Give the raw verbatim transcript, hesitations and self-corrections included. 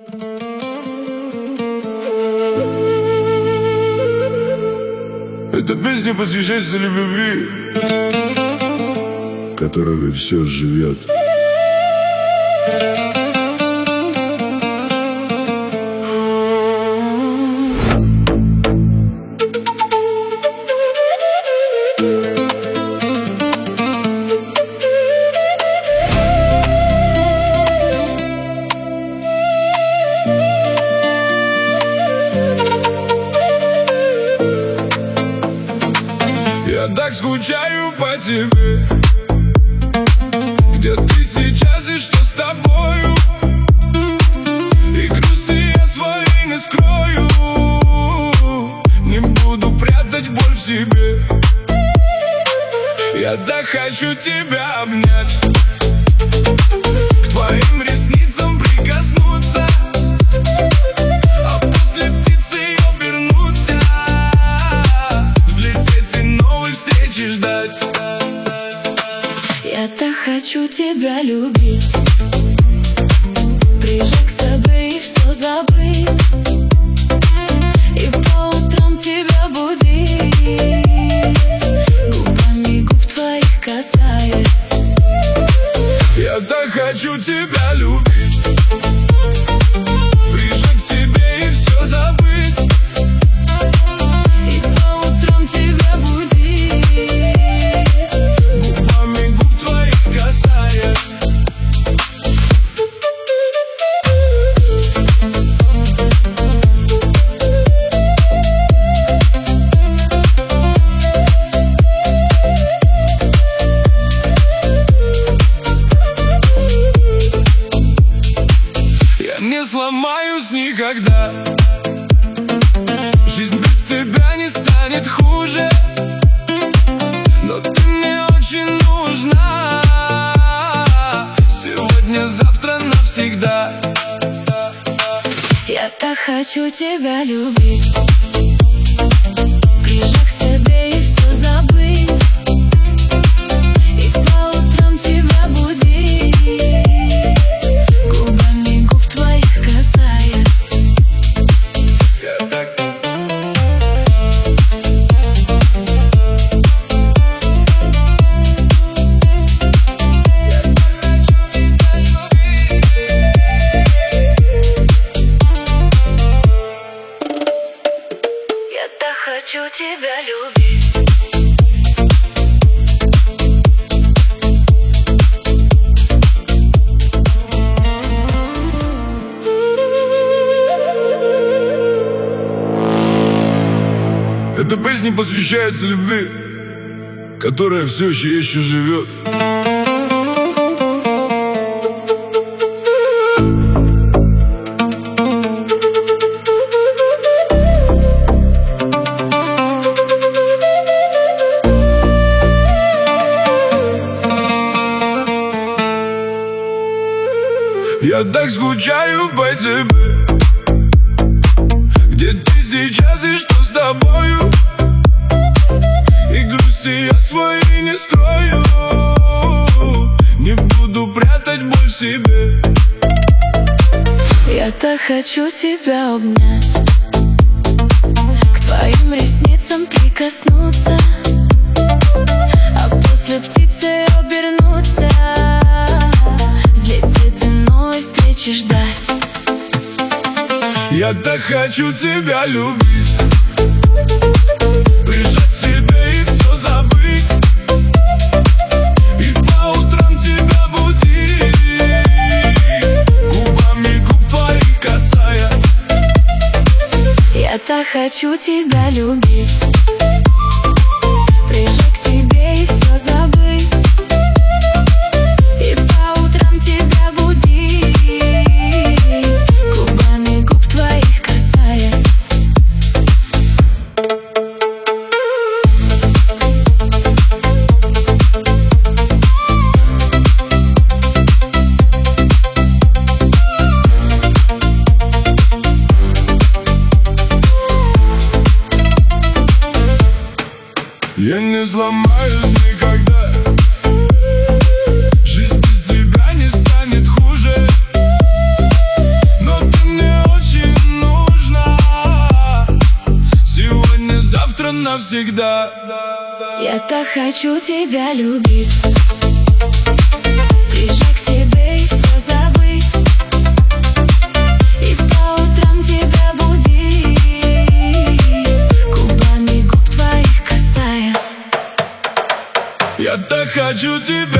Эта песня посвящается любви, которая все живет. Я так скучаю по тебе. Где ты сейчас и что с тобою? И грусти я своей не скрою. Не буду прятать боль в себе. Я так хочу тебя обнять, к твоим ресницам прикоснуться, а после птицей обернуться, взлететь и новой встречи ждать. Я так хочу тебя любить, прижать к себе и все забыть, и по утрам тебя будить, губами губ твоих касаясь. Я так хочу тебя любить, прижать к себе и все забыть, и по утрам тебя будить, губами губ твоих касаясь. Я не сломаюсь никогда, жизнь без тебя не станет хуже, но ты мне очень нужна, сегодня, завтра, навсегда. я так хочу тебя любить, прижать к себе и все забыть, и по утрам тебя будить, губами губ твоих касаясь. Я так... Я так хочу тебя любить. Эта песня посвящается любви, которая все еще еще живет. Я так скучаю по тебе. Где ты сейчас и что с тобою? И грусти я своей не скрою. Не буду прятать боль в себе. Я так хочу тебя обнять, к твоим ресницам прикоснуться, а после птицей обернуться, взлететь и новой встречи ждать. Я так хочу тебя любить, прижать к себе и все забыть, и по утрам тебя будить, губами губ твоих касаясь. Я так хочу тебя любить, прижать к себе и все забыть, и по утрам тебя будить, губами губ твоих касаясь. Я не сломаюсь никогда, жизнь без тебя не станет хуже, но ты мне навсегда. Я так хочу тебя любить, прижать к себе и все забыть, и по утрам тебя будить, губами губ твоих касаясь. Я так хочу тебя